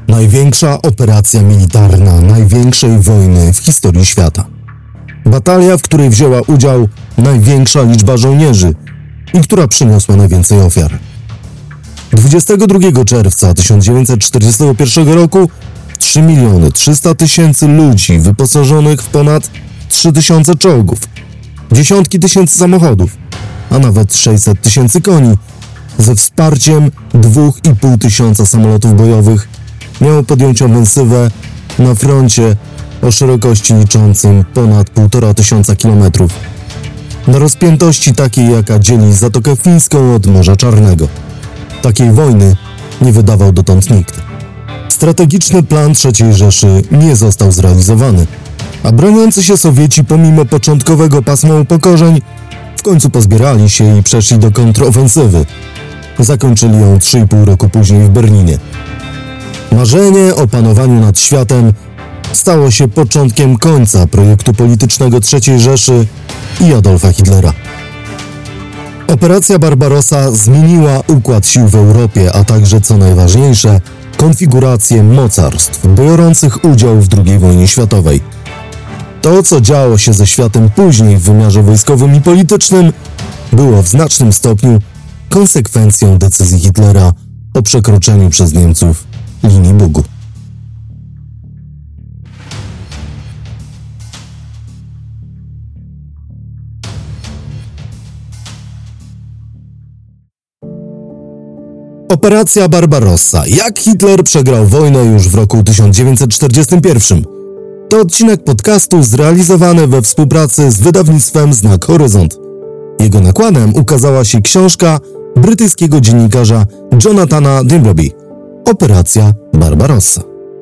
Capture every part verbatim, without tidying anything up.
Największa operacja militarna największej wojny w historii świata. Batalia, w której wzięła udział największa liczba żołnierzy i która przyniosła najwięcej ofiar. dwudziestego drugiego czerwca tysiąc dziewięćset czterdziestego pierwszego roku trzy miliony trzysta tysięcy ludzi wyposażonych w ponad trzy tysiące czołgów, dziesiątki tysięcy samochodów, a nawet sześćset tysięcy koni, ze wsparciem dwa i pół tysiąca samolotów bojowych miało podjąć ofensywę na froncie o szerokości liczącym ponad półtora tysiąca kilometrów, na rozpiętości takiej, jaka dzieli Zatokę Fińską od Morza Czarnego. Takiej wojny nie wydawał dotąd nikt. Strategiczny plan trzeciej Rzeszy nie został zrealizowany, a broniący się Sowieci pomimo początkowego pasma upokorzeń w końcu pozbierali się i przeszli do kontrofensywy. Zakończyli ją trzy i pół roku później w Berlinie. Marzenie o panowaniu nad światem stało się początkiem końca projektu politycznego trzeciej Rzeszy i Adolfa Hitlera. Operacja Barbarossa zmieniła układ sił w Europie, a także, co najważniejsze, konfigurację mocarstw biorących udział w drugiej wojnie światowej. To, co działo się ze światem później w wymiarze wojskowym i politycznym, było w znacznym stopniu konsekwencją decyzji Hitlera o przekroczeniu przez Niemców linii Bugu. Operacja Barbarossa. Jak Hitler przegrał wojnę już w roku tysiąc dziewięćset czterdziestym pierwszym. To odcinek podcastu zrealizowany we współpracy z wydawnictwem Znak Horyzont. Jego nakładem ukazała się książka brytyjskiego dziennikarza Jonathana Dimbleby Operacja Barbarossa.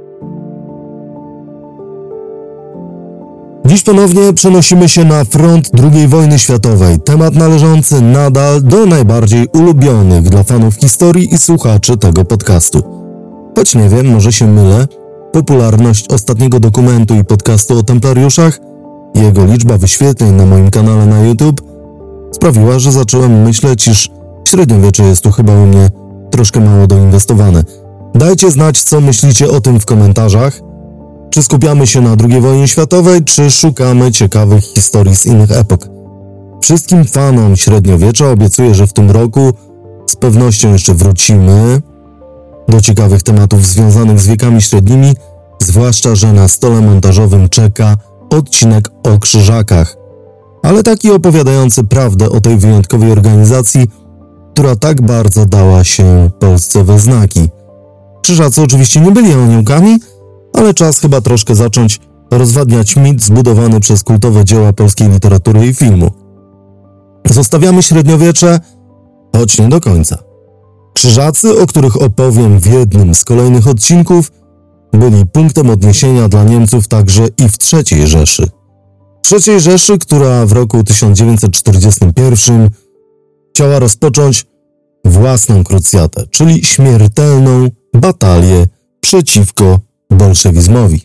Dziś ponownie przenosimy się na front drugiej wojny światowej, temat należący nadal do najbardziej ulubionych dla fanów historii i słuchaczy tego podcastu. Choć nie wiem, może się mylę, popularność ostatniego dokumentu i podcastu o templariuszach i jego liczba wyświetleń na moim kanale na YouTube sprawiła, że zacząłem myśleć, iż średniowiecze jest tu chyba u mnie troszkę mało doinwestowane. Dajcie znać, co myślicie o tym w komentarzach. Czy skupiamy się na drugiej wojnie światowej, czy szukamy ciekawych historii z innych epok? Wszystkim fanom średniowiecza obiecuję, że w tym roku z pewnością jeszcze wrócimy do ciekawych tematów związanych z wiekami średnimi, zwłaszcza, że na stole montażowym czeka odcinek o Krzyżakach, ale taki opowiadający prawdę o tej wyjątkowej organizacji, która tak bardzo dała się Polsce we znaki. Krzyżacy oczywiście nie byli aniołkami, ale czas chyba troszkę zacząć rozwadniać mit zbudowany przez kultowe dzieła polskiej literatury i filmu. Zostawiamy średniowiecze, choć nie do końca. Krzyżacy, o których opowiem w jednym z kolejnych odcinków, byli punktem odniesienia dla Niemców także i w trzeciej Rzeszy. trzeciej Rzeszy, która w roku tysiąc dziewięćset czterdziestym pierwszym chciała rozpocząć własną krucjatę, czyli śmiertelną batalię przeciwko bolszewizmowi.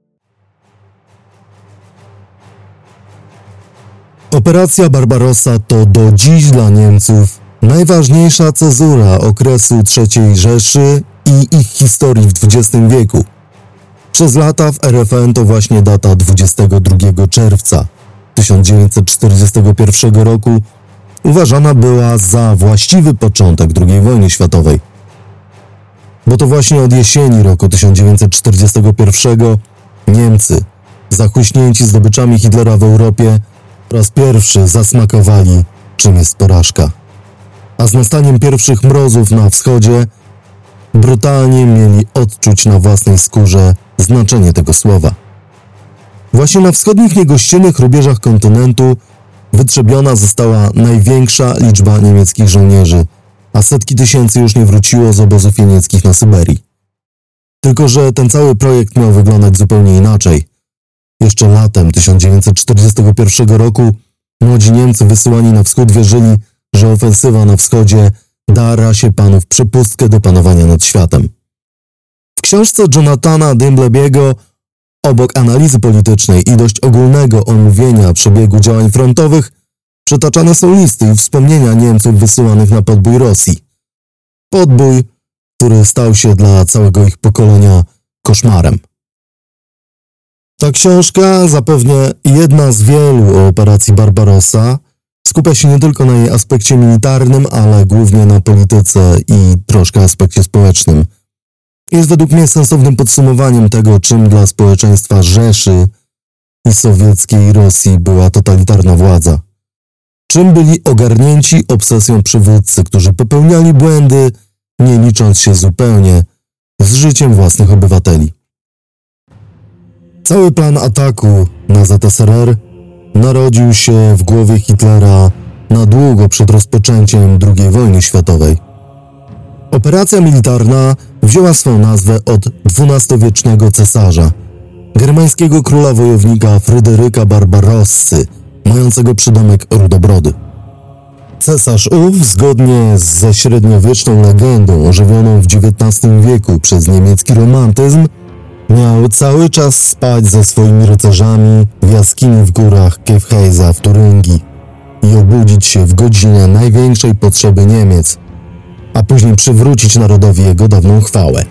Operacja Barbarossa to do dziś dla Niemców najważniejsza cezura okresu trzeciej Rzeszy i ich historii w dwudziestym wieku. Przez lata w R F N to właśnie data dwudziestego drugiego czerwca tysiąc dziewięćset czterdziestego pierwszego roku uważana była za właściwy początek drugiej wojny światowej. Bo to właśnie od jesieni roku tysiąc dziewięćset czterdziestego pierwszego Niemcy, zachłyśnięci zdobyczami Hitlera w Europie, po raz pierwszy zasmakowali, czym jest porażka. A z nastaniem pierwszych mrozów na wschodzie brutalnie mieli odczuć na własnej skórze znaczenie tego słowa. Właśnie na wschodnich niegościnnych rubieżach kontynentu wytrzebiona została największa liczba niemieckich żołnierzy, a setki tysięcy już nie wróciło z obozów jenieckich na Syberii. Tylko że ten cały projekt miał wyglądać zupełnie inaczej. Jeszcze latem tysiąc dziewięćset czterdziestego pierwszego roku młodzi Niemcy wysyłani na wschód wierzyli, że ofensywa na wschodzie da rasie panów przepustkę do panowania nad światem. W książce Jonathana Dimbleby'ego obok analizy politycznej i dość ogólnego omówienia przebiegu działań frontowych przytaczane są listy i wspomnienia Niemców wysyłanych na podbój Rosji. Podbój, który stał się dla całego ich pokolenia koszmarem. Ta książka, zapewne jedna z wielu o operacji Barbarossa, skupia się nie tylko na jej aspekcie militarnym, ale głównie na polityce i troszkę aspekcie społecznym. Jest według mnie sensownym podsumowaniem tego, czym dla społeczeństwa Rzeszy i sowieckiej Rosji była totalitarna władza. Czym byli ogarnięci obsesją przywódcy, którzy popełniali błędy, nie licząc się zupełnie z życiem własnych obywateli. Cały plan ataku na Z S R R narodził się w głowie Hitlera na długo przed rozpoczęciem drugiej wojny światowej. Operacja militarna wzięła swą nazwę od dwunastowiecznego cesarza, germańskiego króla wojownika Fryderyka Barbarossy, mającego przydomek Rudobrody. Cesarz ów, zgodnie ze średniowieczną legendą ożywioną w dziewiętnastym wieku przez niemiecki romantyzm, miał cały czas spać ze swoimi rycerzami w jaskini w górach Kefhejza w Turyngii i obudzić się w godzinie największej potrzeby Niemiec, a później przywrócić narodowi jego dawną chwałę.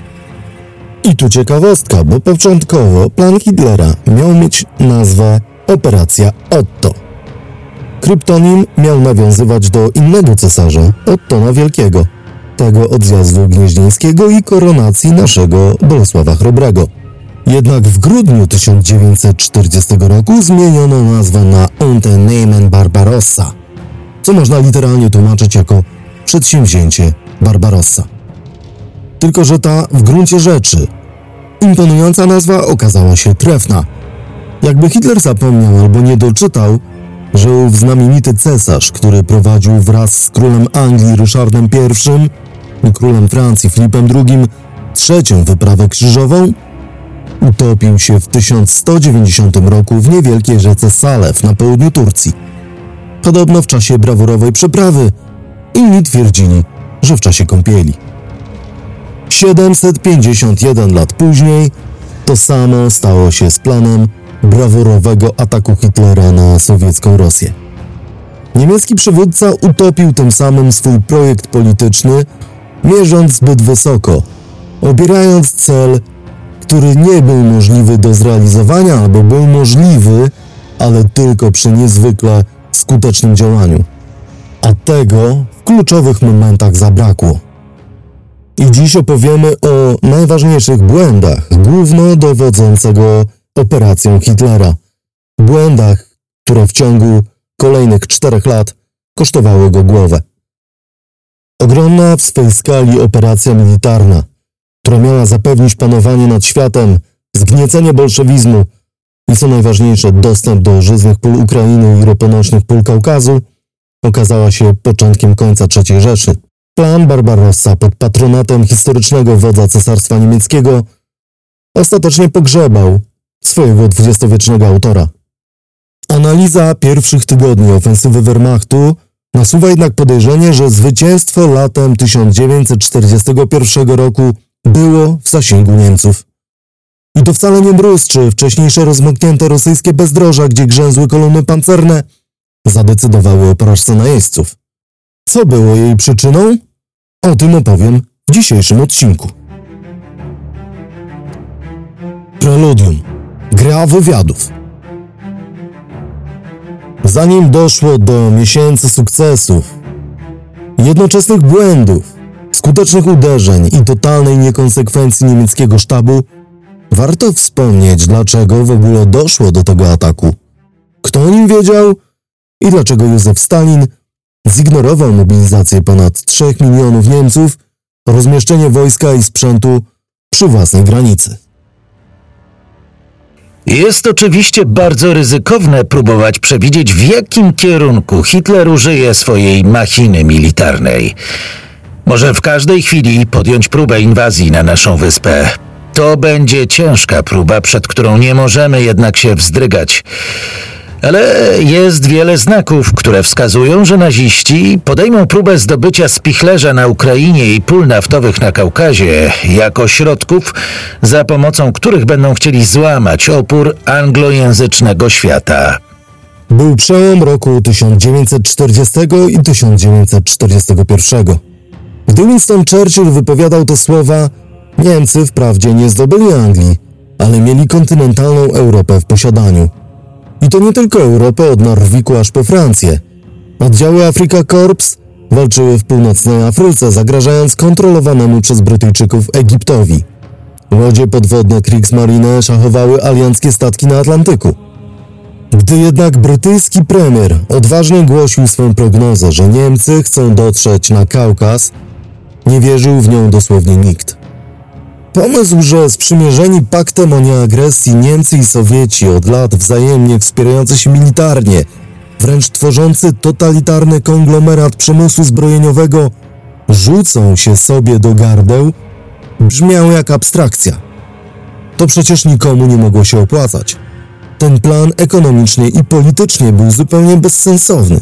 I tu ciekawostka, bo początkowo plan Hitlera miał mieć nazwę Operacja Otto. Kryptonim miał nawiązywać do innego cesarza, Ottona Wielkiego, tego od zjazdu gnieźnieńskiego i koronacji naszego Bolesława Chrobrego. Jednak w grudniu tysiąc dziewięćset czterdziestego roku zmieniono nazwę na Unternehmen Barbarossa, co można literalnie tłumaczyć jako przedsięwzięcie Barbarossa. Tylko że ta w gruncie rzeczy imponująca nazwa okazała się trefna. Jakby Hitler zapomniał albo nie doczytał, że ów znamienity cesarz, który prowadził wraz z królem Anglii Ryszardem pierwszym i królem Francji Filipem drugim trzecią wyprawę krzyżową, utopił się w tysiąc sto dziewięćdziesiątym roku w niewielkiej rzece Salew na południu Turcji. Podobno w czasie brawurowej przeprawy, inni twierdzili, że w czasie kąpieli. siedemset pięćdziesiąt jeden lat później to samo stało się z planem brawurowego ataku Hitlera na sowiecką Rosję. Niemiecki przywódca utopił tym samym swój projekt polityczny, mierząc zbyt wysoko, obierając cel, który nie był możliwy do zrealizowania albo był możliwy, ale tylko przy niezwykle skutecznym działaniu. A tego w kluczowych momentach zabrakło. I dziś opowiemy o najważniejszych błędach głównodowodzącego operacją Hitlera. Błędach, które w ciągu kolejnych czterech lat kosztowały go głowę. Ogromna w swej skali operacja militarna, która miała zapewnić panowanie nad światem, zgniecenie bolszewizmu i co najważniejsze dostęp do żyznych pól Ukrainy i roponośnych pól Kaukazu, okazała się początkiem końca trzeciej Rzeszy. Plan Barbarossa pod patronatem historycznego wodza Cesarstwa Niemieckiego ostatecznie pogrzebał swojego dwudziestowiecznego autora. Analiza pierwszych tygodni ofensywy Wehrmachtu nasuwa jednak podejrzenie, że zwycięstwo latem tysiąc dziewięćset czterdziestego pierwszego roku było w zasięgu Niemców. I to wcale nie mróz czy wcześniejsze rozmoknięte rosyjskie bezdroża, gdzie grzęzły kolumny pancerne, zadecydowały o porażce najeźdźców. Co było jej przyczyną? O tym opowiem w dzisiejszym odcinku. Preludium. Gra wywiadów. Zanim doszło do miesięcy sukcesów, jednoczesnych błędów, skutecznych uderzeń i totalnej niekonsekwencji niemieckiego sztabu, warto wspomnieć, dlaczego w ogóle doszło do tego ataku. Kto o nim wiedział i dlaczego Józef Stalin zignorował mobilizację ponad trzech milionów Niemców, rozmieszczenie wojska i sprzętu przy własnej granicy. Jest oczywiście bardzo ryzykowne próbować przewidzieć, w jakim kierunku Hitler użyje swojej machiny militarnej. Może w każdej chwili podjąć próbę inwazji na naszą wyspę. To będzie ciężka próba, przed którą nie możemy jednak się wzdrygać. Ale jest wiele znaków, które wskazują, że naziści podejmą próbę zdobycia spichlerza na Ukrainie i pól naftowych na Kaukazie jako środków, za pomocą których będą chcieli złamać opór anglojęzycznego świata. Był przełom roku tysiąc dziewięćset czterdziestego i tysiąc dziewięćset czterdziestego pierwszego. Gdy Winston Churchill wypowiadał te słowa, Niemcy wprawdzie nie zdobyli Anglii, ale mieli kontynentalną Europę w posiadaniu. I to nie tylko Europę od Norwiku aż po Francję. Oddziały Afrika Korps walczyły w północnej Afryce, zagrażając kontrolowanemu przez Brytyjczyków Egiptowi. Łodzie podwodne Kriegsmarine szachowały alianckie statki na Atlantyku. Gdy jednak brytyjski premier odważnie głosił swą prognozę, że Niemcy chcą dotrzeć na Kaukaz, nie wierzył w nią dosłownie nikt. Pomysł, że sprzymierzeni paktem o nieagresji Niemcy i Sowieci od lat wzajemnie wspierający się militarnie, wręcz tworzący totalitarny konglomerat przemysłu zbrojeniowego, rzucą się sobie do gardeł, brzmiał jak abstrakcja. To przecież nikomu nie mogło się opłacać. Ten plan ekonomicznie i politycznie był zupełnie bezsensowny.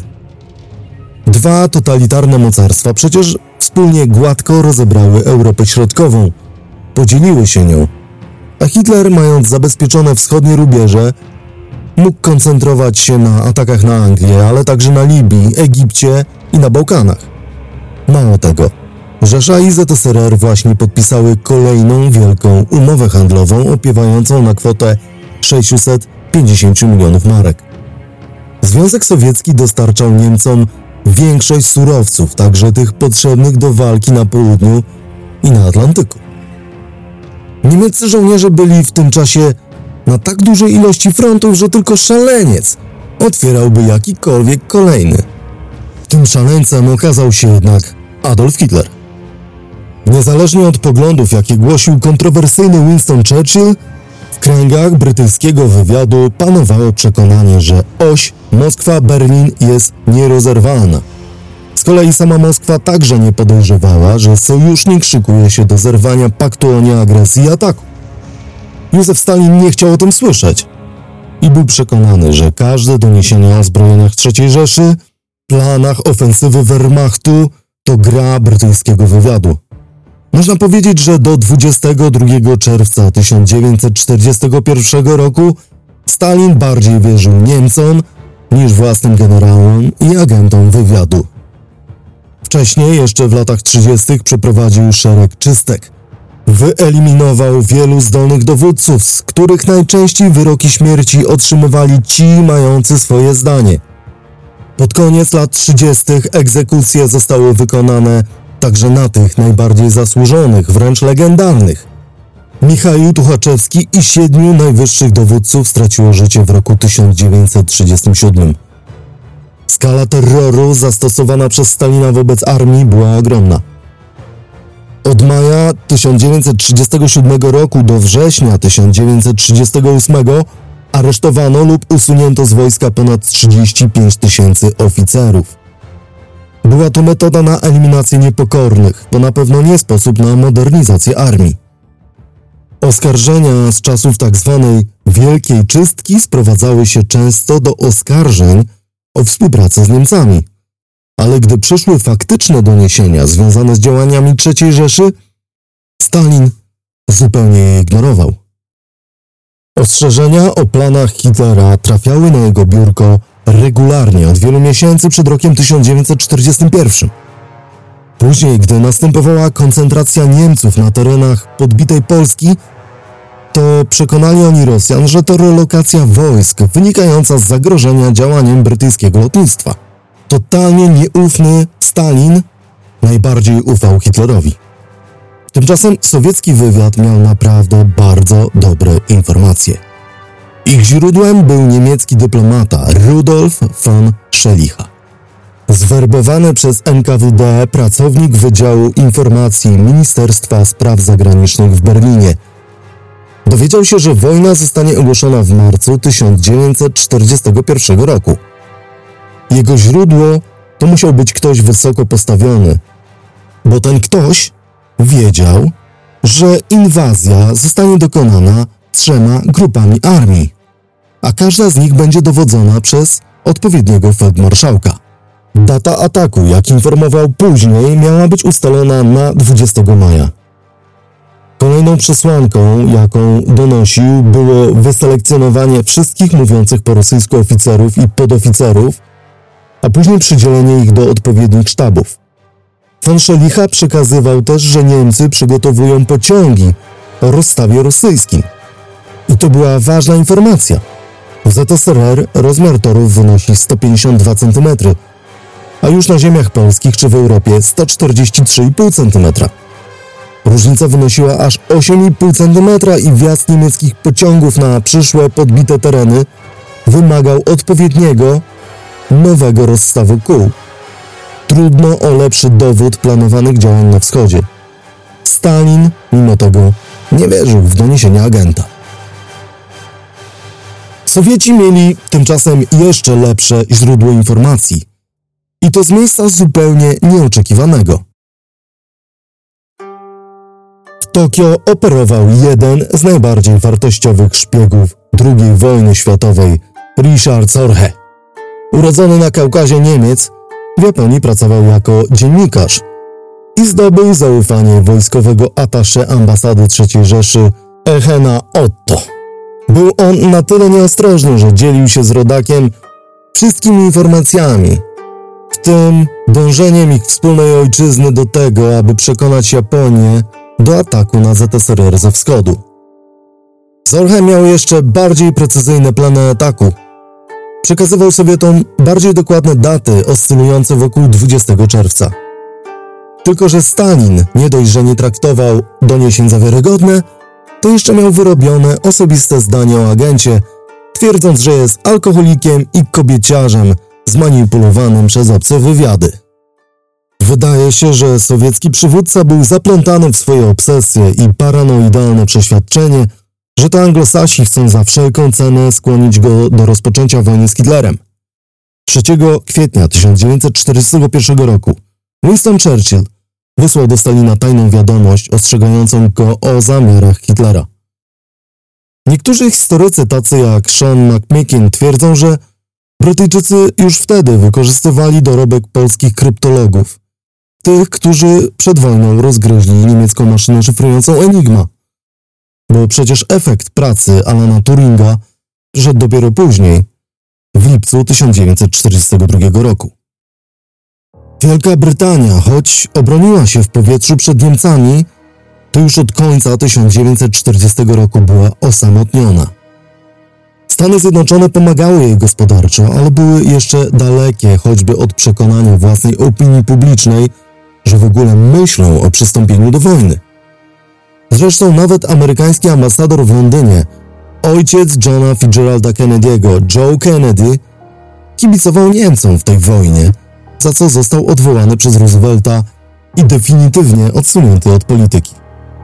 Dwa totalitarne mocarstwa przecież wspólnie gładko rozebrały Europę Środkową, podzieliły się nią, a Hitler, mając zabezpieczone wschodnie rubieże, mógł koncentrować się na atakach na Anglię, ale także na Libii, Egipcie i na Bałkanach. Mało tego, Rzesza i Z S R R właśnie podpisały kolejną wielką umowę handlową opiewającą na kwotę sześćset pięćdziesiąt milionów marek. Związek Sowiecki dostarczał Niemcom większość surowców, także tych potrzebnych do walki na południu i na Atlantyku. Niemieccy żołnierze byli w tym czasie na tak dużej ilości frontów, że tylko szaleniec otwierałby jakikolwiek kolejny. Tym szaleńcem okazał się jednak Adolf Hitler. Niezależnie od poglądów, jakie głosił kontrowersyjny Winston Churchill, w kręgach brytyjskiego wywiadu panowało przekonanie, że oś Moskwa-Berlin jest nierozerwalna. Z kolei sama Moskwa także nie podejrzewała, że sojusznik szykuje się do zerwania paktu o nieagresji i ataku. Józef Stalin nie chciał o tym słyszeć i był przekonany, że każde doniesienia o zbrojeniach trzeciej Rzeszy, planach ofensywy Wehrmachtu to gra brytyjskiego wywiadu. Można powiedzieć, że do dwudziestego drugiego czerwca tysiąc dziewięćset czterdziestego pierwszego roku Stalin bardziej wierzył Niemcom niż własnym generałom i agentom wywiadu. Wcześniej, jeszcze w latach trzydziestych, przeprowadził szereg czystek. Wyeliminował wielu zdolnych dowódców, z których najczęściej wyroki śmierci otrzymywali ci mający swoje zdanie. Pod koniec lat trzydziestych egzekucje zostały wykonane także na tych najbardziej zasłużonych, wręcz legendarnych. Michaił Tuchaczewski i siedmiu najwyższych dowódców straciło życie w roku tysiąc dziewięćset trzydziestym siódmym. Skala terroru zastosowana przez Stalina wobec armii była ogromna. Od maja tysiąc dziewięćset trzydziestego siódmego roku do września tysiąc dziewięćset trzydziestego ósmego aresztowano lub usunięto z wojska ponad trzydzieści pięć tysięcy oficerów. Była to metoda na eliminację niepokornych, to na pewno nie sposób na modernizację armii. Oskarżenia z czasów tzw. Wielkiej Czystki sprowadzały się często do oskarżeń o współpracę z Niemcami. Ale gdy przyszły faktyczne doniesienia związane z działaniami trzeciej Rzeszy, Stalin zupełnie je ignorował. Ostrzeżenia o planach Hitlera trafiały na jego biurko regularnie od wielu miesięcy przed rokiem tysiąc dziewięćset czterdziestym pierwszym. Później, gdy następowała koncentracja Niemców na terenach podbitej Polski, to przekonali oni Rosjan, że to relokacja wojsk wynikająca z zagrożenia działaniem brytyjskiego lotnictwa. Totalnie nieufny Stalin najbardziej ufał Hitlerowi. Tymczasem sowiecki wywiad miał naprawdę bardzo dobre informacje. Ich źródłem był niemiecki dyplomata Rudolf von Schelicha. Zwerbowany przez N K W D pracownik Wydziału Informacji Ministerstwa Spraw Zagranicznych w Berlinie. Dowiedział się, że wojna zostanie ogłoszona w marcu tysiąc dziewięćset czterdziestego pierwszego roku. Jego źródło to musiał być ktoś wysoko postawiony, bo ten ktoś wiedział, że inwazja zostanie dokonana trzema grupami armii, a każda z nich będzie dowodzona przez odpowiedniego feldmarszałka. Data ataku, jak informował później, miała być ustalona na dwudziestego maja. Kolejną przesłanką, jaką donosił, było wyselekcjonowanie wszystkich mówiących po rosyjsku oficerów i podoficerów, a później przydzielenie ich do odpowiednich sztabów. Von Szelicha przekazywał też, że Niemcy przygotowują pociągi o rozstawie rosyjskim. I to była ważna informacja. W Z S R R rozmiar torów wynosi sto pięćdziesiąt dwa centymetry, a już na ziemiach polskich czy w Europie sto czterdzieści trzy i pół centymetra. Różnica wynosiła aż osiem i pół centymetra i wjazd niemieckich pociągów na przyszłe podbite tereny wymagał odpowiedniego, nowego rozstawu kół. Trudno o lepszy dowód planowanych działań na wschodzie. Stalin, mimo tego, nie wierzył w doniesienia agenta. Sowieci mieli tymczasem jeszcze lepsze źródło informacji. I to z miejsca zupełnie nieoczekiwanego. W Tokio operował jeden z najbardziej wartościowych szpiegów drugiej wojny światowej, Richard Sorhe. Urodzony na Kaukazie Niemiec, w Japonii pracował jako dziennikarz i zdobył zaufanie wojskowego atasze ambasady trzeciej Rzeszy Ehena Otto. Był on na tyle nieostrożny, że dzielił się z rodakiem wszystkimi informacjami, w tym dążeniem ich wspólnej ojczyzny do tego, aby przekonać Japonię do ataku na Z S R R ze wschodu. Sorhe miał jeszcze bardziej precyzyjne plany ataku. Przekazywał Sowietom bardziej dokładne daty oscylujące wokół dwudziestego czerwca. Tylko że Stalin nie dość, że nie traktował doniesień za wiarygodne, to jeszcze miał wyrobione osobiste zdanie o agencie, twierdząc, że jest alkoholikiem i kobieciarzem zmanipulowanym przez obce wywiady. Wydaje się, że sowiecki przywódca był zaplątany w swoje obsesje i paranoidalne przeświadczenie, że to Anglosasi chcą za wszelką cenę skłonić go do rozpoczęcia wojny z Hitlerem. trzeciego kwietnia tysiąc dziewięćset czterdziestego pierwszego roku Winston Churchill wysłał do Stalina tajną wiadomość ostrzegającą go o zamiarach Hitlera. Niektórzy historycy, tacy jak Sean McMeekin, twierdzą, że Brytyjczycy już wtedy wykorzystywali dorobek polskich kryptologów, tych, którzy przed wojną rozgryźli niemiecką maszynę szyfrującą Enigma. Bo przecież efekt pracy Alana Turinga przyszedł dopiero później, w lipcu tysiąc dziewięćset czterdziestego drugiego roku. Wielka Brytania, choć obroniła się w powietrzu przed Niemcami, to już od końca tysiąc dziewięćset czterdziestego roku była osamotniona. Stany Zjednoczone pomagały jej gospodarczo, ale były jeszcze dalekie choćby od przekonania własnej opinii publicznej, że w ogóle myślą o przystąpieniu do wojny. Zresztą nawet amerykański ambasador w Londynie, ojciec Johna Fitzgeralda Kennedy'ego, Joe Kennedy, kibicował Niemcom w tej wojnie, za co został odwołany przez Roosevelta i definitywnie odsunięty od polityki.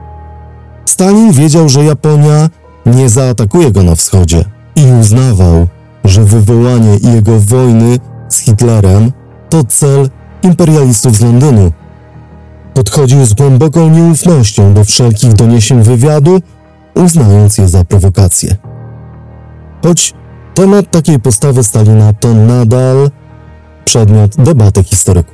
Stalin wiedział, że Japonia nie zaatakuje go na wschodzie i uznawał, że wywołanie jego wojny z Hitlerem to cel imperialistów z Londynu. Podchodził z głęboką nieufnością do wszelkich doniesień wywiadu, uznając je za prowokację. Choć temat takiej postawy Stalina to nadal przedmiot debaty historyków.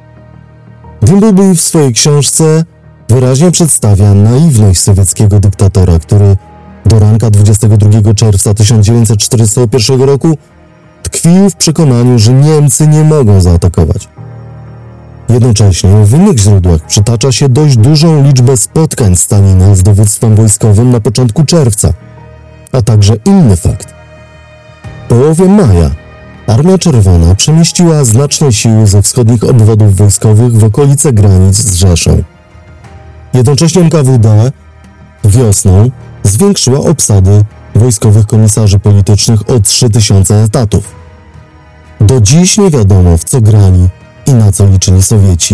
Dimbleby w swojej książce wyraźnie przedstawia naiwność sowieckiego dyktatora, który do ranka dwudziestego drugiego czerwca tysiąc dziewięćset czterdziestego pierwszego roku tkwił w przekonaniu, że Niemcy nie mogą zaatakować. Jednocześnie w innych źródłach przytacza się dość dużą liczbę spotkań Stalina z dowództwem wojskowym na początku czerwca, a także inny fakt. W połowie maja Armia Czerwona przemieściła znaczne siły ze wschodnich obwodów wojskowych w okolice granic z Rzeszą. Jednocześnie N K W D wiosną zwiększyła obsady wojskowych komisarzy politycznych o trzy tysiące etatów. Do dziś nie wiadomo, w co grali i na co liczyli Sowieci.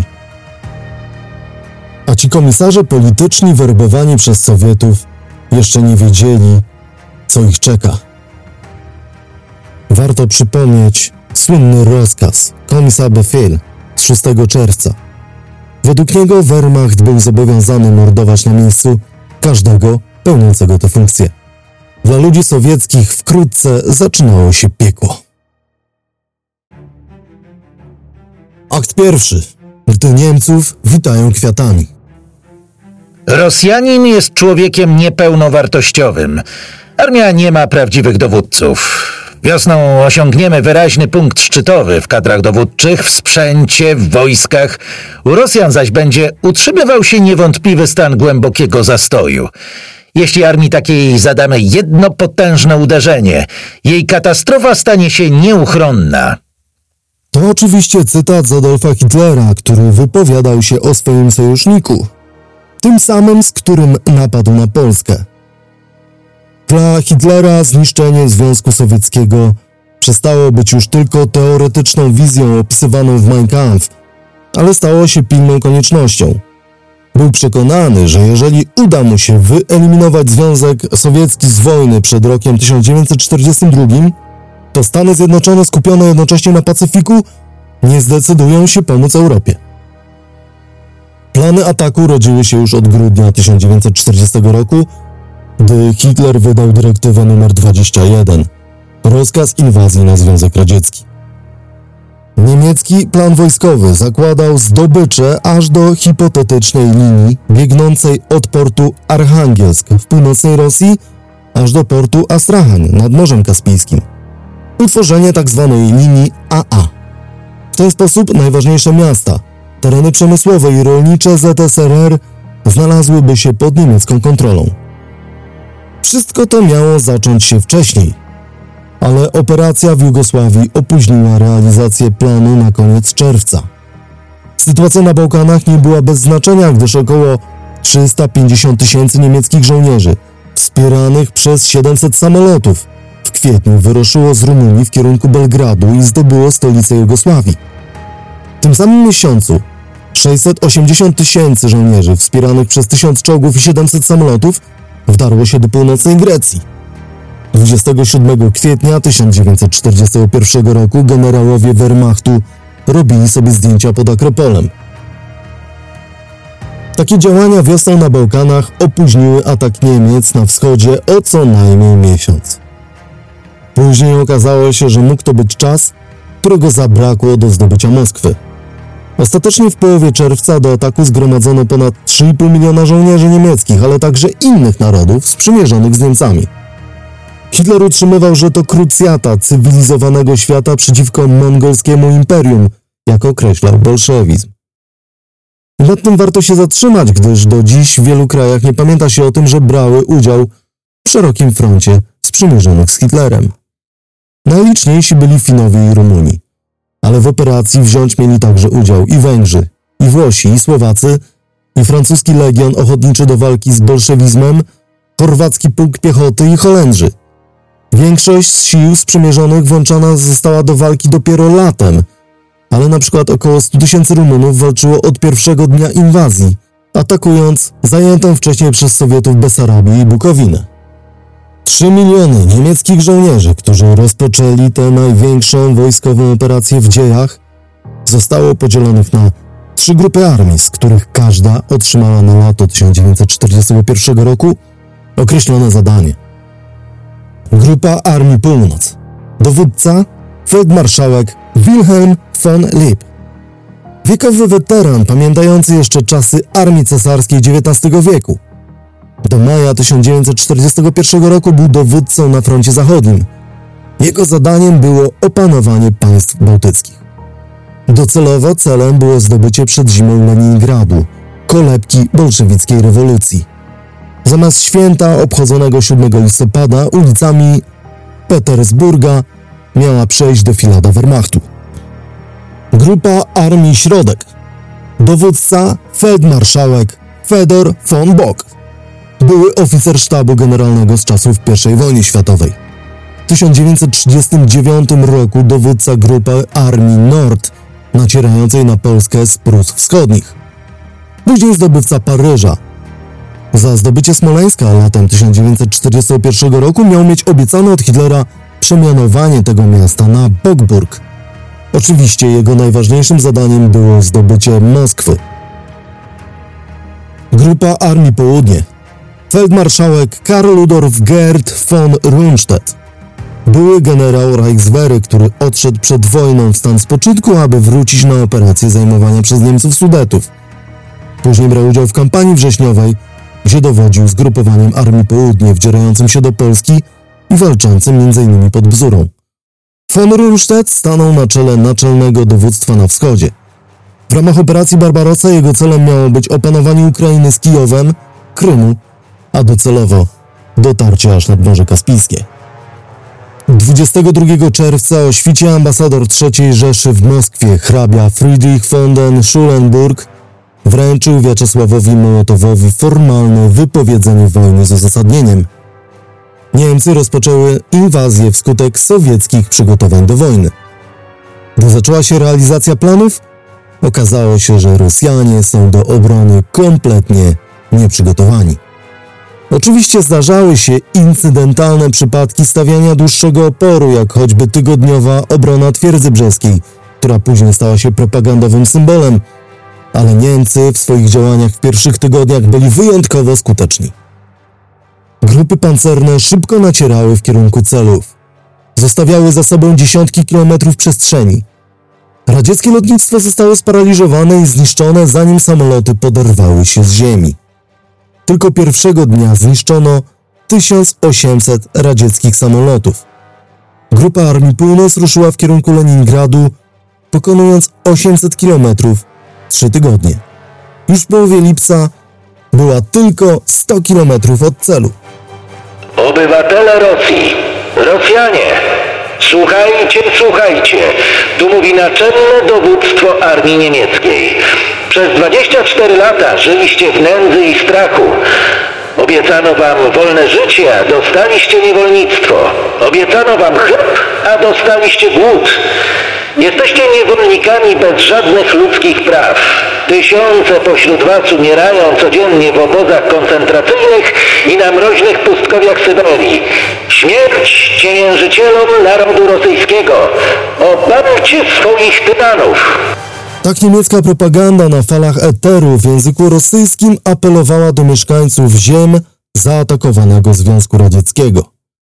A ci komisarze polityczni werbowani przez Sowietów jeszcze nie wiedzieli, co ich czeka. Warto przypomnieć słynny rozkaz Kommissarbefehl z szóstego czerwca. Według niego Wehrmacht był zobowiązany mordować na miejscu każdego pełniącego tę funkcję. Dla ludzi sowieckich wkrótce zaczynało się piekło. Akt pierwszy. Gdy Niemców witają kwiatami. Rosjanin jest człowiekiem niepełnowartościowym. Armia nie ma prawdziwych dowódców. Wiosną osiągniemy wyraźny punkt szczytowy w kadrach dowódczych, w sprzęcie, w wojskach. U Rosjan zaś będzie utrzymywał się niewątpliwy stan głębokiego zastoju. Jeśli armii takiej zadamy jedno potężne uderzenie, jej katastrofa stanie się nieuchronna. To oczywiście cytat z Adolfa Hitlera, który wypowiadał się o swoim sojuszniku, tym samym, z którym napadł na Polskę. Dla Hitlera zniszczenie Związku Sowieckiego przestało być już tylko teoretyczną wizją opisywaną w Mein Kampf, ale stało się pilną koniecznością. Był przekonany, że jeżeli uda mu się wyeliminować Związek Sowiecki z wojny przed rokiem tysiąc dziewięćset czterdziestym drugim, to Stany Zjednoczone skupione jednocześnie na Pacyfiku nie zdecydują się pomóc Europie. Plany ataku rodziły się już od grudnia tysiąc dziewięćset czterdziestego roku, gdy Hitler wydał dyrektywę nr dwadzieścia jeden, rozkaz inwazji na Związek Radziecki. Niemiecki plan wojskowy zakładał zdobycze aż do hipotetycznej linii biegnącej od portu Archangielsk w północnej Rosji aż do portu Astrachań nad Morzem Kaspijskim. Utworzenie tzw. linii A A. W ten sposób najważniejsze miasta, tereny przemysłowe i rolnicze Z S R R znalazłyby się pod niemiecką kontrolą. Wszystko to miało zacząć się wcześniej, ale operacja w Jugosławii opóźniła realizację planu na koniec czerwca. Sytuacja na Bałkanach nie była bez znaczenia, gdyż około trzysta pięćdziesiąt tysięcy niemieckich żołnierzy, wspieranych przez siedemset samolotów, w kwietniu wyruszyło z Rumunii w kierunku Belgradu i zdobyło stolicę Jugosławii. W tym samym miesiącu sześćset osiemdziesiąt tysięcy żołnierzy, wspieranych przez tysiąc czołgów i siedemset samolotów, wdarło się do północnej Grecji. dwudziestego siódmego kwietnia tysiąc dziewięćset czterdziestego pierwszego roku generałowie Wehrmachtu robili sobie zdjęcia pod Akropolem. Takie działania wiosną na Bałkanach opóźniły atak Niemiec na wschodzie o co najmniej miesiąc. Później okazało się, że mógł to być czas, którego zabrakło do zdobycia Moskwy. Ostatecznie w połowie czerwca do ataku zgromadzono ponad trzy i pół miliona żołnierzy niemieckich, ale także innych narodów sprzymierzonych z Niemcami. Hitler utrzymywał, że to krucjata cywilizowanego świata przeciwko mongolskiemu imperium, jak określał bolszewizm. I nad tym warto się zatrzymać, gdyż do dziś w wielu krajach nie pamięta się o tym, że brały udział w szerokim froncie sprzymierzonych z Hitlerem. Najliczniejsi byli Finowie i Rumuni, ale w operacji wziąć mieli także udział i Węgrzy, i Włosi, i Słowacy, i francuski legion ochotniczy do walki z bolszewizmem, chorwacki pułk piechoty i Holendrzy. Większość z sił sprzymierzonych włączona została do walki dopiero latem, ale na przykład około stu tysięcy Rumunów walczyło od pierwszego dnia inwazji, atakując zajętą wcześniej przez Sowietów Besarabię i Bukowinę. Trzy miliony niemieckich żołnierzy, którzy rozpoczęli tę największą wojskową operację w dziejach, zostało podzielonych na trzy grupy armii, z których każda otrzymała na lato tysiąc dziewięćset czterdziestego pierwszego roku określone zadanie. Grupa Armii Północ. Dowódca feldmarszałek Wilhelm von Lieb. Wiekowy weteran pamiętający jeszcze czasy armii cesarskiej dziewiętnastego wieku. Do maja tysiąc dziewięćset czterdziestego pierwszego roku był dowódcą na froncie zachodnim. Jego zadaniem było opanowanie państw bałtyckich. Docelowo celem było zdobycie przed zimą Leningradu, kolebki bolszewickiej rewolucji. Zamiast święta obchodzonego siódmego listopada ulicami Petersburga miała przejść defilada Wehrmachtu. Grupa Armii Środek. Dowódca feldmarszałek Fedor von Bock. Były oficer sztabu generalnego z czasów pierwszej wojny światowej. W tysiąc dziewięćset trzydziestym dziewiątym roku dowódca grupy Armii Nord nacierającej na Polskę z Prus Wschodnich. Później zdobywca Paryża. Za zdobycie Smoleńska latem tysiąc dziewięćset czterdziestego pierwszego roku miał mieć obiecane od Hitlera przemianowanie tego miasta na Bogburg. Oczywiście jego najważniejszym zadaniem było zdobycie Moskwy. Grupa Armii Południe. Feldmarszałek Karl Ludolf Gerd von Rundstedt. Były generał Reichswehry, który odszedł przed wojną w stan spoczynku, aby wrócić na operację zajmowania przez Niemców Sudetów. Później brał udział w kampanii wrześniowej, gdzie dowodził zgrupowaniem Armii Południe wdzierającym się do Polski i walczącym między innymi pod Bzurą. Von Rundstedt stanął na czele naczelnego dowództwa na wschodzie. W ramach operacji Barbarossa jego celem miało być opanowanie Ukrainy z Kijowem, Krymu, a docelowo dotarcie aż nad Morze Kaspijskie. dwudziestego drugiego czerwca o świcie ambasador trzeciej Rzeszy w Moskwie, hrabia Friedrich von den Schulenburg, wręczył Wiaczesławowi Mołotowowi formalne wypowiedzenie wojny z uzasadnieniem. Niemcy rozpoczęły inwazję wskutek sowieckich przygotowań do wojny. Gdy zaczęła się realizacja planów, okazało się, że Rosjanie są do obrony kompletnie nieprzygotowani. Oczywiście zdarzały się incydentalne przypadki stawiania dłuższego oporu, jak choćby tygodniowa obrona Twierdzy Brzeskiej, która później stała się propagandowym symbolem, ale Niemcy w swoich działaniach w pierwszych tygodniach byli wyjątkowo skuteczni. Grupy pancerne szybko nacierały w kierunku celów. Zostawiały za sobą dziesiątki kilometrów przestrzeni. Radzieckie lotnictwo zostało sparaliżowane i zniszczone, zanim samoloty poderwały się z ziemi. Tylko pierwszego dnia zniszczono tysiąc osiemset radzieckich samolotów. Grupa Armii Północ ruszyła w kierunku Leningradu, pokonując osiemset kilometrów w trzy tygodnie. Już w połowie lipca była tylko sto kilometrów od celu. Obywatele Rosji, Rosjanie, słuchajcie, słuchajcie, tu mówi naczelne dowództwo armii niemieckiej. Przez dwadzieścia cztery lata żyliście w nędzy i strachu. Obiecano wam wolne życie, a dostaliście niewolnictwo. Obiecano wam chleb, a dostaliście głód. Jesteście niewolnikami bez żadnych ludzkich praw. Tysiące pośród was umierają codziennie w obozach koncentracyjnych i na mroźnych pustkowiach Syberii. Śmierć ciemiężycielom narodu rosyjskiego. Obalcie swoich tyranów. Tak niemiecka propaganda na falach eteru w języku rosyjskim apelowała do mieszkańców ziem zaatakowanego Związku Radzieckiego.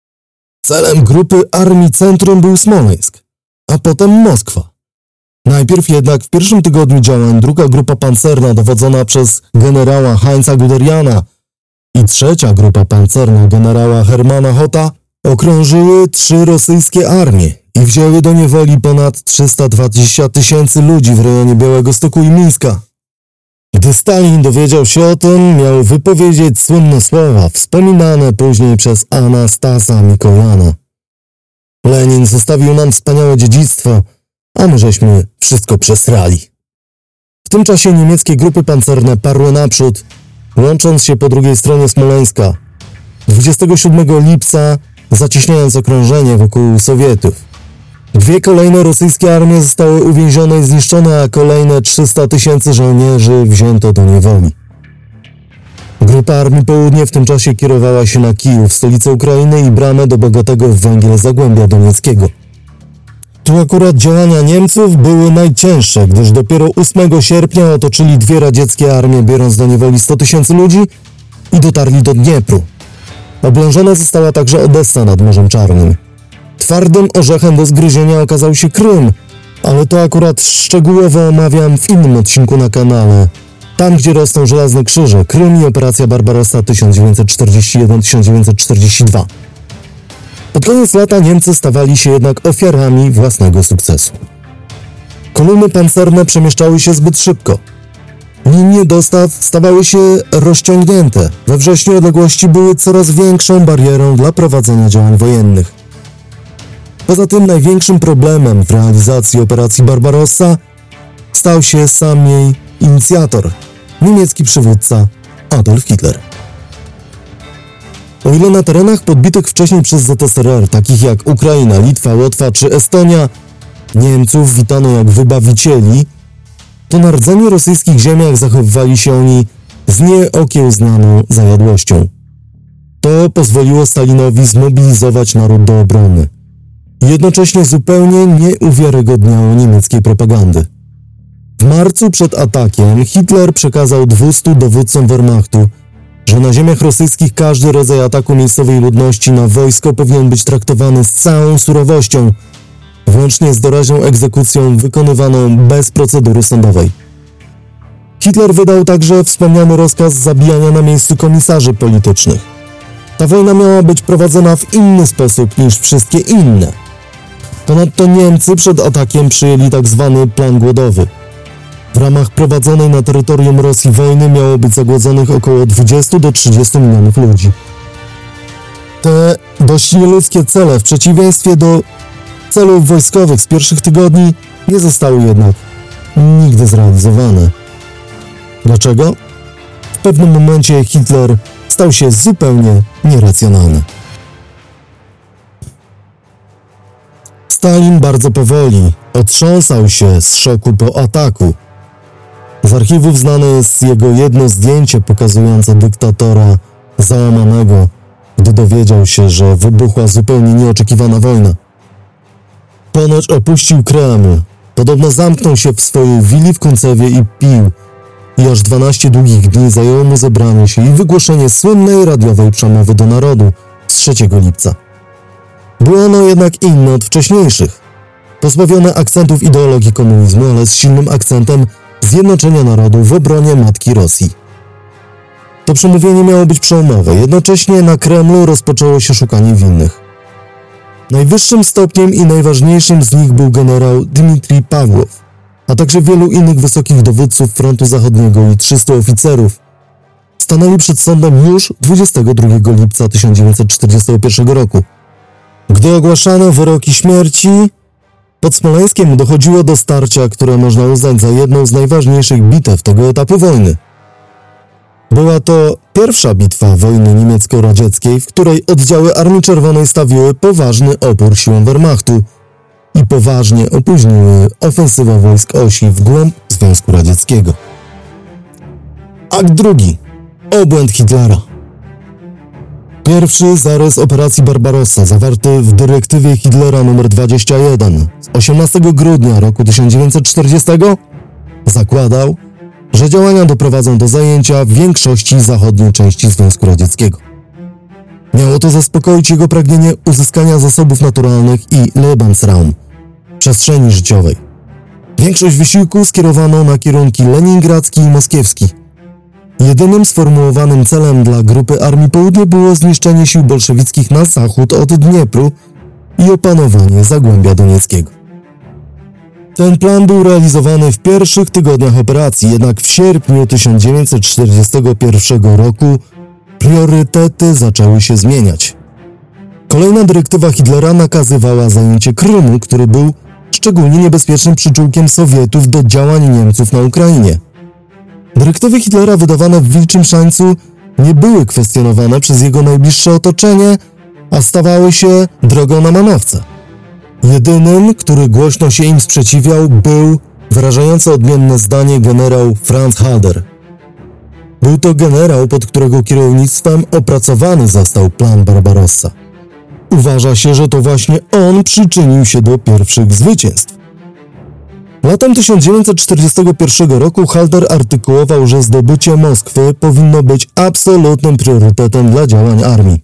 Celem grupy Armii Centrum był Smoleńsk, a potem Moskwa. Najpierw jednak w pierwszym tygodniu działań druga grupa pancerna dowodzona przez generała Heinza Guderiana i trzecia grupa pancerna generała Hermana Hotta okrążyły trzy rosyjskie armie i wzięły do niewoli ponad trzysta dwadzieścia tysięcy ludzi w rejonie Białegostoku i Mińska. Gdy Stalin dowiedział się o tym, miał wypowiedzieć słynne słowa wspominane później przez Anastasa Mikojana. Lenin zostawił nam wspaniałe dziedzictwo, a my żeśmy wszystko przesrali. W tym czasie niemieckie grupy pancerne parły naprzód, łącząc się po drugiej stronie Smoleńska, dwudziestego siódmego lipca zacieśniając okrążenie wokół Sowietów. Dwie kolejne rosyjskie armie zostały uwięzione i zniszczone, a kolejne trzysta tysięcy żołnierzy wzięto do niewoli. Grupa Armii Południe w tym czasie kierowała się na Kijów, stolicę Ukrainy i bramę do bogatego w węgiel Zagłębia Donieckiego. Tu akurat działania Niemców były najcięższe, gdyż dopiero ósmego sierpnia otoczyli dwie radzieckie armie, biorąc do niewoli sto tysięcy ludzi i dotarli do Dniepru. Oblężona została także Odessa nad Morzem Czarnym. Twardym orzechem do zgryzienia okazał się Krym, ale to akurat szczegółowo omawiam w innym odcinku na kanale. Tam, gdzie rosną żelazne krzyże, Krym i operacja Barbarossa tysiąc dziewięćset czterdziesty pierwszy do tysiąc dziewięćset czterdziestego drugiego. Pod koniec lata Niemcy stawali się jednak ofiarami własnego sukcesu. Kolumny pancerne przemieszczały się zbyt szybko. Linie dostaw stawały się rozciągnięte. We wrześniu odległości były coraz większą barierą dla prowadzenia działań wojennych. Poza tym największym problemem w realizacji operacji Barbarossa stał się sam jej inicjator, niemiecki przywódca Adolf Hitler. O ile na terenach podbitych wcześniej przez Z S R R, takich jak Ukraina, Litwa, Łotwa czy Estonia, Niemców witano jak wybawicieli, to na rdzeniu rosyjskich ziemiach zachowywali się oni z nieokiełznaną zajadłością. To pozwoliło Stalinowi zmobilizować naród do obrony. Jednocześnie zupełnie nie uwiarygodniało niemieckiej propagandy. W marcu przed atakiem Hitler przekazał dwustu dowódcom Wehrmachtu, że na ziemiach rosyjskich każdy rodzaj ataku miejscowej ludności na wojsko powinien być traktowany z całą surowością, włącznie z doraźną egzekucją wykonywaną bez procedury sądowej. Hitler wydał także wspomniany rozkaz zabijania na miejscu komisarzy politycznych. Ta wojna miała być prowadzona w inny sposób niż wszystkie inne. Ponadto Niemcy przed atakiem przyjęli tak zwany plan głodowy. W ramach prowadzonej na terytorium Rosji wojny miało być zagłodzonych około dwudziestu do trzydziestu milionów ludzi. Te dość nieludzkie cele, w przeciwieństwie do celów wojskowych z pierwszych tygodni, nie zostały jednak nigdy zrealizowane. Dlaczego? W pewnym momencie Hitler stał się zupełnie nieracjonalny. Stalin bardzo powoli otrząsał się z szoku po ataku. Z archiwów znane jest jego jedno zdjęcie pokazujące dyktatora załamanego, gdy dowiedział się, że wybuchła zupełnie nieoczekiwana wojna. Ponoć opuścił Kreml, podobno zamknął się w swojej willi w Kuncewie i pił, i aż dwanaście długich dni zajęło mu zebranie się i wygłoszenie słynnej radiowej przemowy do narodu z trzeciego lipca. Było ono jednak inne od wcześniejszych, pozbawione akcentów ideologii komunizmu, ale z silnym akcentem zjednoczenia narodu w obronie matki Rosji. To przemówienie miało być przełomowe, jednocześnie na Kremlu rozpoczęło się szukanie winnych. Najwyższym stopniem i najważniejszym z nich był generał Dmitrij Pawłow, a także wielu innych wysokich dowódców frontu zachodniego i trzystu oficerów. Stanęli przed sądem już dwudziestego drugiego lipca tysiąc dziewięćset czterdziestego pierwszego roku. Gdy ogłaszano wyroki śmierci, pod Smoleńskiem dochodziło do starcia, które można uznać za jedną z najważniejszych bitew tego etapu wojny. Była to pierwsza bitwa wojny niemiecko-radzieckiej, w której oddziały Armii Czerwonej stawiły poważny opór siłom Wehrmachtu i poważnie opóźniły ofensywę wojsk osi w głąb Związku Radzieckiego. Akt drugi. Obłęd Hitlera. Pierwszy zarys operacji Barbarossa, zawarty w dyrektywie Hitlera nr dwadzieścia jeden z osiemnastego grudnia roku tysiąc dziewięćset czterdziestego, zakładał, że działania doprowadzą do zajęcia większości zachodniej części Związku Radzieckiego. Miało to zaspokoić jego pragnienie uzyskania zasobów naturalnych i Lebensraum, przestrzeni życiowej. Większość wysiłku skierowano na kierunki leningradzki i moskiewski. Jedynym sformułowanym celem dla Grupy Armii Południe było zniszczenie sił bolszewickich na zachód od Dniepru i opanowanie Zagłębia Donieckiego. Ten plan był realizowany w pierwszych tygodniach operacji, jednak w sierpniu tysiąc dziewięćset czterdziestego pierwszego roku priorytety zaczęły się zmieniać. Kolejna dyrektywa Hitlera nakazywała zajęcie Krymu, który był szczególnie niebezpiecznym przyczółkiem Sowietów do działań Niemców na Ukrainie. Dyrektywy Hitlera wydawane w Wilczym Szańcu nie były kwestionowane przez jego najbliższe otoczenie, a stawały się drogą na manowce. Jedynym, który głośno się im sprzeciwiał, był wyrażający odmienne zdanie generał Franz Halder. Był to generał, pod którego kierownictwem opracowany został plan Barbarossa. Uważa się, że to właśnie on przyczynił się do pierwszych zwycięstw. Latem tysiąc dziewięćset czterdziestego pierwszego roku Halder artykułował, że zdobycie Moskwy powinno być absolutnym priorytetem dla działań armii.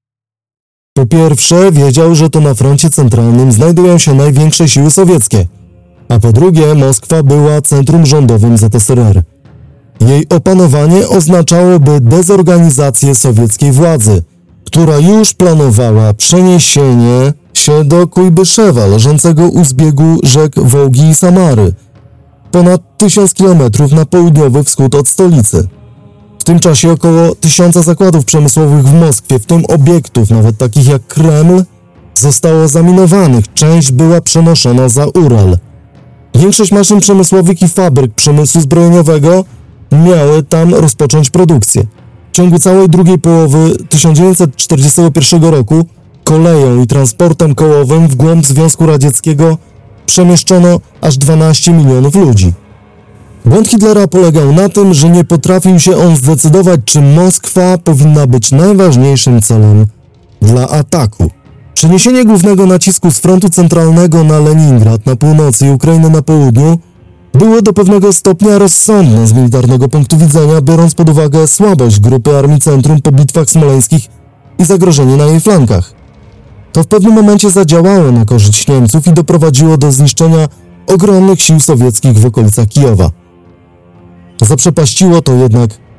Po pierwsze, wiedział, że to na froncie centralnym znajdują się największe siły sowieckie, a po drugie, Moskwa była centrum rządowym Z S R R. Jej opanowanie oznaczałoby dezorganizację sowieckiej władzy, która już planowała przeniesienie się do Kujbyszewa, leżącego u zbiegu rzek Wołgi i Samary, ponad tysiąc kilometrów na południowy wschód od stolicy. W tym czasie około tysiąca zakładów przemysłowych w Moskwie, w tym obiektów, nawet takich jak Kreml, zostało zaminowanych, część była przenoszona za Ural. Większość maszyn przemysłowych i fabryk przemysłu zbrojeniowego miały tam rozpocząć produkcję. W ciągu całej drugiej połowy tysiąc dziewięćset czterdziestego pierwszego roku koleją i transportem kołowym w głąb Związku Radzieckiego przemieszczono aż dwanaście milionów ludzi. Błąd Hitlera polegał na tym, że nie potrafił się on zdecydować, czy Moskwa powinna być najważniejszym celem dla ataku. Przeniesienie głównego nacisku z frontu centralnego na Leningrad na północy i Ukrainę na południu było do pewnego stopnia rozsądne z militarnego punktu widzenia, biorąc pod uwagę słabość grupy Armii Centrum po bitwach smoleńskich i zagrożenie na jej flankach. To w pewnym momencie zadziałało na korzyść Niemców i doprowadziło do zniszczenia ogromnych sił sowieckich w okolicach Kijowa. Zaprzepaściło to jednak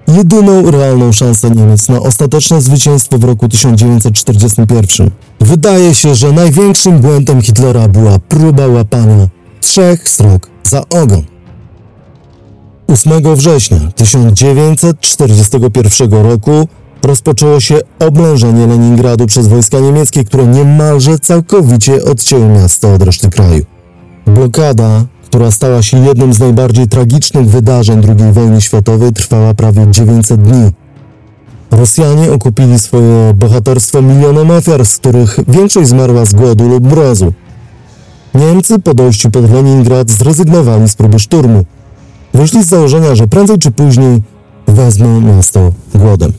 jedyną realną szansę Niemiec na ostateczne zwycięstwo w roku tysiąc dziewięćset czterdziestym pierwszym. Wydaje się, że największym błędem Hitlera była próba łapania trzech srok za ogon. ósmego września tysiąc dziewięćset czterdziestego pierwszego roku rozpoczęło się oblężenie Leningradu przez wojska niemieckie, które niemalże całkowicie odcięły miasto od reszty kraju. Blokada, która stała się jednym z najbardziej tragicznych wydarzeń drugiej wojny światowej, trwała prawie dziewięćset dni. Rosjanie okupili swoje bohaterstwo milionem ofiar, z których większość zmarła z głodu lub mrozu. Niemcy po dojściu pod Leningrad zrezygnowali z próby szturmu. Wyszli z założenia, że prędzej czy później wezmą miasto głodem.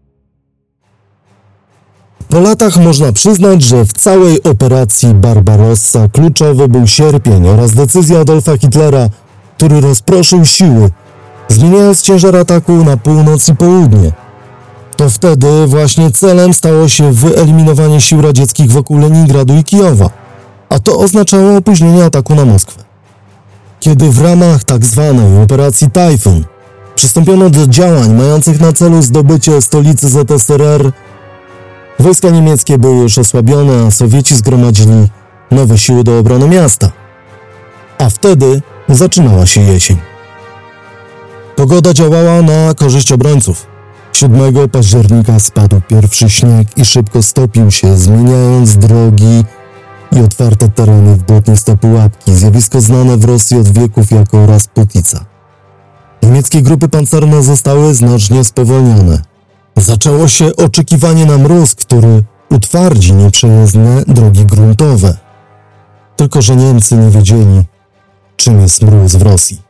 Po latach można przyznać, że w całej operacji Barbarossa kluczowy był sierpień oraz decyzja Adolfa Hitlera, który rozproszył siły, zmieniając ciężar ataku na północ i południe. To wtedy właśnie celem stało się wyeliminowanie sił radzieckich wokół Leningradu i Kijowa, a to oznaczało opóźnienie ataku na Moskwę. Kiedy w ramach tzw. operacji Tajfun przystąpiono do działań mających na celu zdobycie stolicy Z S R R, wojska niemieckie były już osłabione, a Sowieci zgromadzili nowe siły do obrony miasta. A wtedy zaczynała się jesień. Pogoda działała na korzyść obrońców. siódmego października spadł pierwszy śnieg i szybko stopił się, zmieniając drogi i otwarte tereny w błotniste pułapki, zjawisko znane w Rosji od wieków jako Rasputica. Niemieckie grupy pancerne zostały znacznie spowolnione. Zaczęło się oczekiwanie na mróz, który utwardzi nieprzejezdne drogi gruntowe. Tylko że Niemcy nie wiedzieli, czym jest mróz w Rosji.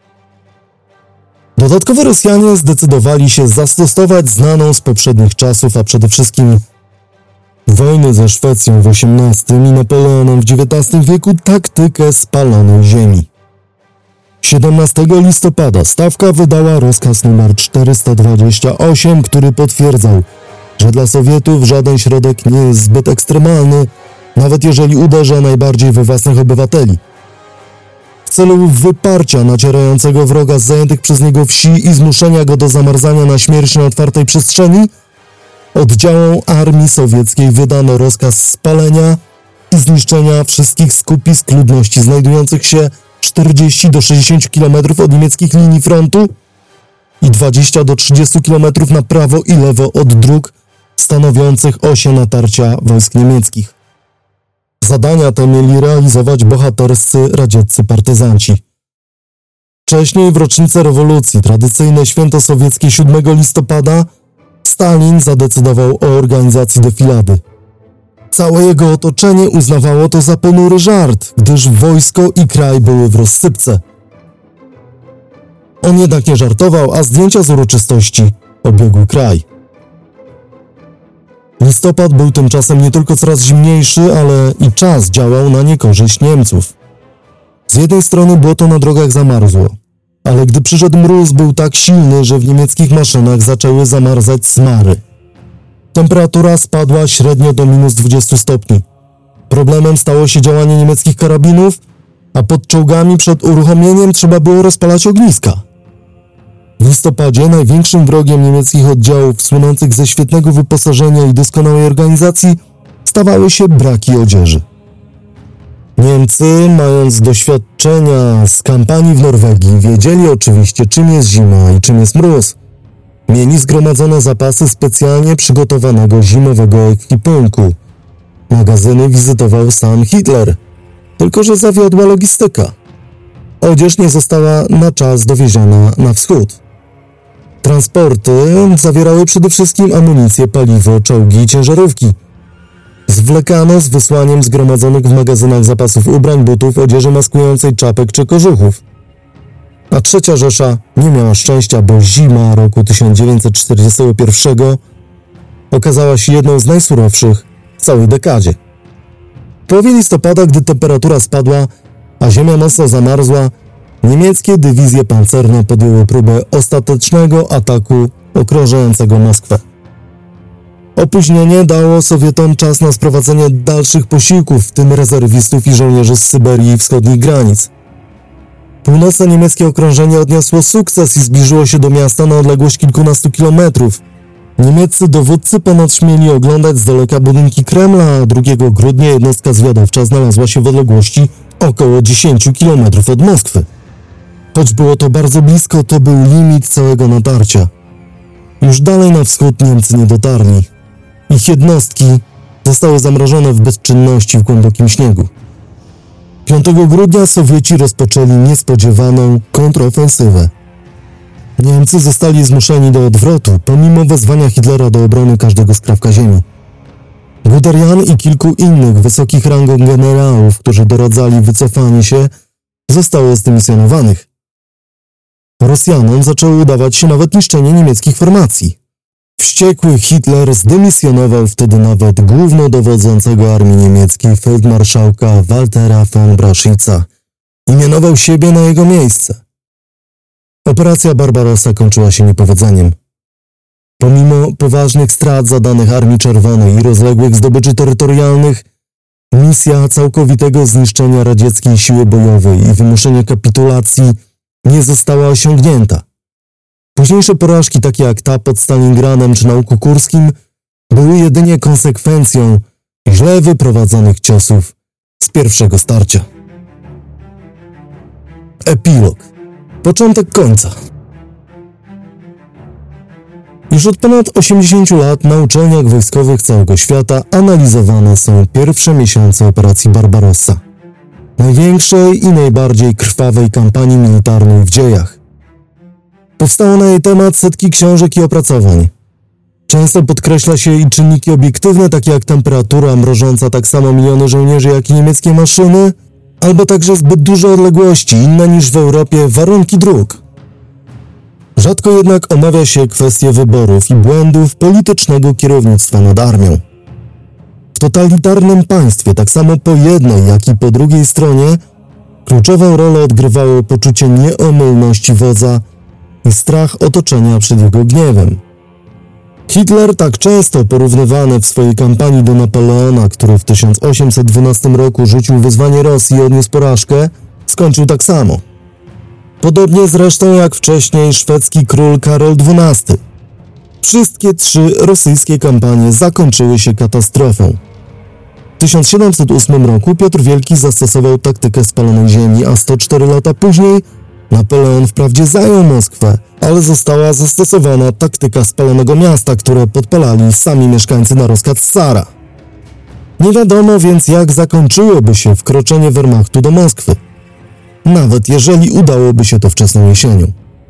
Dodatkowo Rosjanie zdecydowali się zastosować znaną z poprzednich czasów, a przede wszystkim wojny ze Szwecją w osiemnastym i Napoleonem w dziewiętnastym wieku taktykę spalonej ziemi. siedemnastego listopada Stawka wydała rozkaz numer czterysta dwadzieścia osiem, który potwierdzał, że dla Sowietów żaden środek nie jest zbyt ekstremalny, nawet jeżeli uderza najbardziej we własnych obywateli. W celu wyparcia nacierającego wroga z zajętych przez niego wsi i zmuszenia go do zamarzania na śmierć na otwartej przestrzeni, oddziałom armii sowieckiej wydano rozkaz spalenia i zniszczenia wszystkich skupisk ludności znajdujących się czterdzieści do sześćdziesięciu kilometrów od niemieckich linii frontu i dwadzieścia do trzydziestu kilometrów na prawo i lewo od dróg stanowiących osie natarcia wojsk niemieckich. Zadania te mieli realizować bohaterscy radzieccy partyzanci. Wcześniej w rocznicę rewolucji, tradycyjne święto sowieckie siódmego listopada, Stalin zadecydował o organizacji defilady. Całe jego otoczenie uznawało to za ponury żart, gdyż wojsko i kraj były w rozsypce. On jednak nie żartował, a zdjęcia z uroczystości obiegły kraj. Listopad był tymczasem nie tylko coraz zimniejszy, ale i czas działał na niekorzyść Niemców. Z jednej strony błoto na drogach zamarzło, ale gdy przyszedł mróz, był tak silny, że w niemieckich maszynach zaczęły zamarzać smary. Temperatura spadła średnio do minus dwudziestu stopni. Problemem stało się działanie niemieckich karabinów, a pod czołgami przed uruchomieniem trzeba było rozpalać ogniska. W listopadzie największym wrogiem niemieckich oddziałów słynących ze świetnego wyposażenia i doskonałej organizacji stawały się braki odzieży. Niemcy, mając doświadczenia z kampanii w Norwegii, wiedzieli oczywiście, czym jest zima i czym jest mróz. Mieli zgromadzone zapasy specjalnie przygotowanego zimowego ekwipunku. Magazyny wizytował sam Hitler, tylko że zawiodła logistyka. Odzież nie została na czas dowieziona na wschód. Transporty zawierały przede wszystkim amunicję, paliwo, czołgi i ciężarówki. Zwlekano z wysłaniem zgromadzonych w magazynach zapasów ubrań, butów, odzieży maskującej, czapek czy kożuchów. A trzecia Rzesza nie miała szczęścia, bo zima roku tysiąc dziewięćset czterdziestego pierwszego okazała się jedną z najsurowszych w całej dekadzie. W połowie listopada, gdy temperatura spadła, a ziemia mocno zamarzła, niemieckie dywizje pancerne podjęły próbę ostatecznego ataku okrążającego Moskwę. Opóźnienie dało Sowietom czas na sprowadzenie dalszych posiłków, w tym rezerwistów i żołnierzy z Syberii i wschodnich granic. Północne niemieckie okrążenie odniosło sukces i zbliżyło się do miasta na odległość kilkunastu kilometrów. Niemieccy dowódcy ponoć mieli oglądać z daleka budynki Kremla, a drugiego grudnia jednostka zwiadowcza znalazła się w odległości około dziesięciu kilometrów od Moskwy. Choć było to bardzo blisko, to był limit całego natarcia. Już dalej na wschód Niemcy nie dotarli. Ich jednostki zostały zamrożone w bezczynności w głębokim śniegu. piątego grudnia Sowieci rozpoczęli niespodziewaną kontrofensywę. Niemcy zostali zmuszeni do odwrotu, pomimo wezwania Hitlera do obrony każdego skrawka ziemi. Guderian i kilku innych wysokich rangą generałów, którzy doradzali wycofanie się, zostało zdymisjonowanych. Rosjanom zaczęło udawać się nawet niszczenie niemieckich formacji. Wściekły Hitler zdymisjonował wtedy nawet głównodowodzącego armii niemieckiej feldmarszałka Waltera von Braschitza i mianował siebie na jego miejsce. Operacja Barbarossa kończyła się niepowodzeniem. Pomimo poważnych strat zadanych Armii Czerwonej i rozległych zdobyczy terytorialnych, misja całkowitego zniszczenia radzieckiej siły bojowej i wymuszenia kapitulacji nie została osiągnięta. Późniejsze porażki, takie jak ta pod Stalingradem czy na Łuku Kurskim, były jedynie konsekwencją źle wyprowadzonych ciosów z pierwszego starcia. Epilog. Początek końca. Już od ponad osiemdziesięciu lat na uczelniach wojskowych całego świata analizowane są pierwsze miesiące operacji Barbarossa, największej i najbardziej krwawej kampanii militarnej w dziejach. Powstało na jej temat setki książek i opracowań. Często podkreśla się i czynniki obiektywne, takie jak temperatura mrożąca tak samo miliony żołnierzy, jak i niemieckie maszyny, albo także zbyt duże odległości, inne niż w Europie warunki dróg. Rzadko jednak omawia się kwestie wyborów i błędów politycznego kierownictwa nad armią. W totalitarnym państwie, tak samo po jednej, jak i po drugiej stronie, kluczową rolę odgrywało poczucie nieomylności wodza i strach otoczenia przed jego gniewem. Hitler, tak często porównywany w swojej kampanii do Napoleona, który w tysiąc osiemset dwunastym roku rzucił wyzwanie Rosji i odniósł porażkę, skończył tak samo. Podobnie zresztą jak wcześniej szwedzki król Karol dwunasty. Wszystkie trzy rosyjskie kampanie zakończyły się katastrofą. W tysiąc siedemset ósmym roku Piotr Wielki zastosował taktykę spalonej ziemi, a sto cztery lata później Napoleon wprawdzie zajął Moskwę, ale została zastosowana taktyka spalonego miasta, które podpalali sami mieszkańcy na rozkaz cara. Nie wiadomo więc, jak zakończyłoby się wkroczenie Wehrmachtu do Moskwy, nawet jeżeli udałoby się to wczesną jesienią.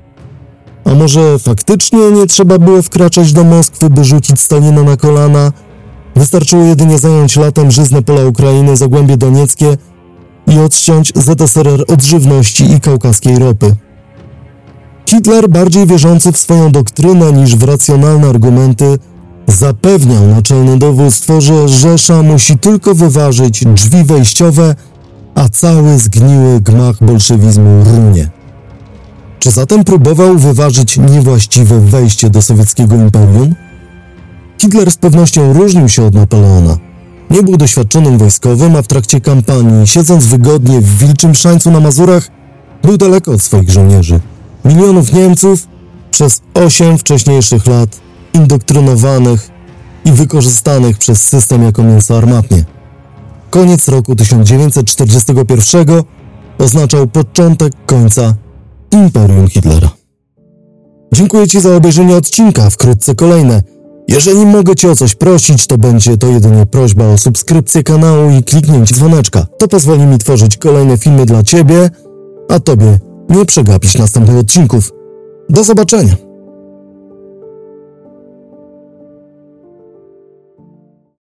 A może faktycznie nie trzeba było wkraczać do Moskwy, by rzucić Stalina na kolana? Wystarczyło jedynie zająć latem żyzne pola Ukrainy, Zagłębie Donieckie i odciąć Z S R R od żywności i kaukaskiej ropy. Hitler, bardziej wierzący w swoją doktrynę niż w racjonalne argumenty, zapewniał naczelne dowództwo, że Rzesza musi tylko wyważyć drzwi wejściowe, a cały zgniły gmach bolszewizmu runie. Czy zatem próbował wyważyć niewłaściwe wejście do sowieckiego imperium? Hitler z pewnością różnił się od Napoleona. Nie był doświadczonym wojskowym, a w trakcie kampanii, siedząc wygodnie w wilczym szańcu na Mazurach, był daleko od swoich żołnierzy. Milionów Niemców przez osiem wcześniejszych lat indoktrynowanych i wykorzystanych przez system jako mięso armatnie. Koniec roku tysiąc dziewięćset czterdziestego pierwszego oznaczał początek końca Imperium Hitlera. Dziękuję Ci za obejrzenie odcinka, wkrótce kolejne. Jeżeli mogę Cię o coś prosić, to będzie to jedynie prośba o subskrypcję kanału i kliknięcie dzwoneczka. To pozwoli mi tworzyć kolejne filmy dla Ciebie, a Tobie nie przegapić następnych odcinków. Do zobaczenia!